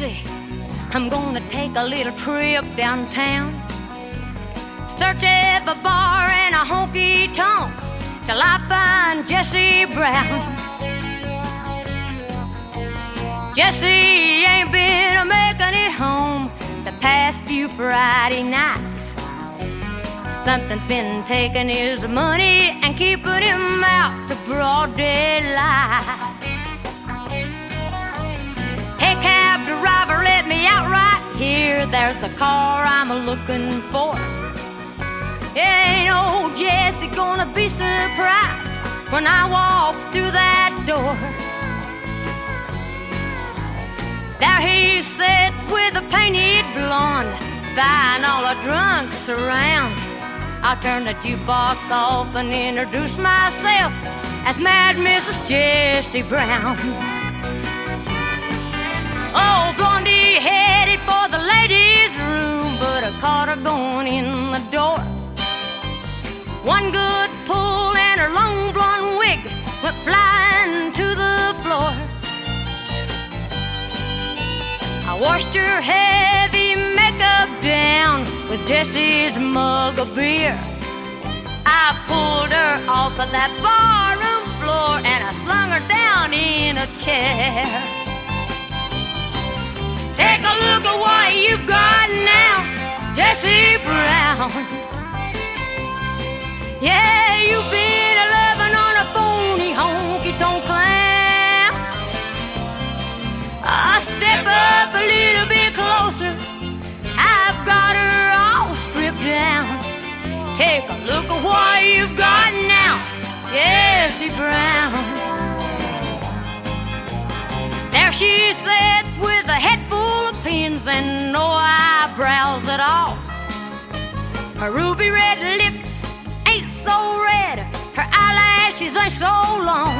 Jesse, I'm gonna take a little trip downtown. Search every bar and a honky-tonk till I find Jesse Brown. Jesse ain't been making it home the past few Friday nights. Something's been taking his money and keeping him out to broad daylight. Hey, cab driver, let me out right here. There's the car I'm looking for. Ain't old Jesse gonna be surprised when I walk through that door. There he sits with a painted blonde, buying all the drunks around. I turn the jukebox off and introduce myself as Mad Mrs. Jesse Brown. Oh, Blondie headed for the ladies' room, but I caught her going in the door. One good pull and her long blonde wig went flying to the floor. I washed her heavy makeup down with Jesse's mug of beer. I pulled her off of that barroom floor and I slung her down in a chair. Take a look at what you've got now, Jesse Brown. Yeah, you've been loving on a phony honky-tonk clown. I step up a little bit closer, I've got her all stripped down. Take a look at what you've got now, Jesse Brown. There she sits with a head full of pins and no eyebrows at all. Her ruby red lips ain't so red, her eyelashes ain't so long.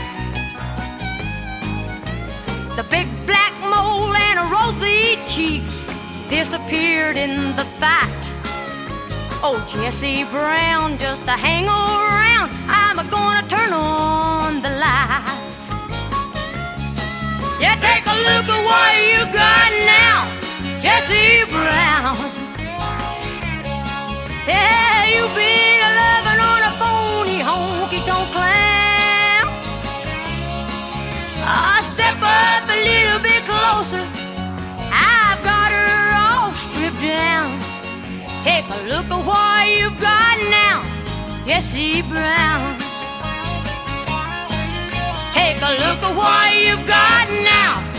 The big black mole and her rosy cheeks disappeared in the fight. Oh, Jesse Brown, just to hang around, I'm gonna turn on the lights. Yeah, take a look at what you got now, Jesse Brown. Yeah, you've been loving on a phony honky-tonk clown. I step up a little bit closer, I've got her all stripped down. Take a look at what you've got now, Jesse Brown. Take a look at what you've got now,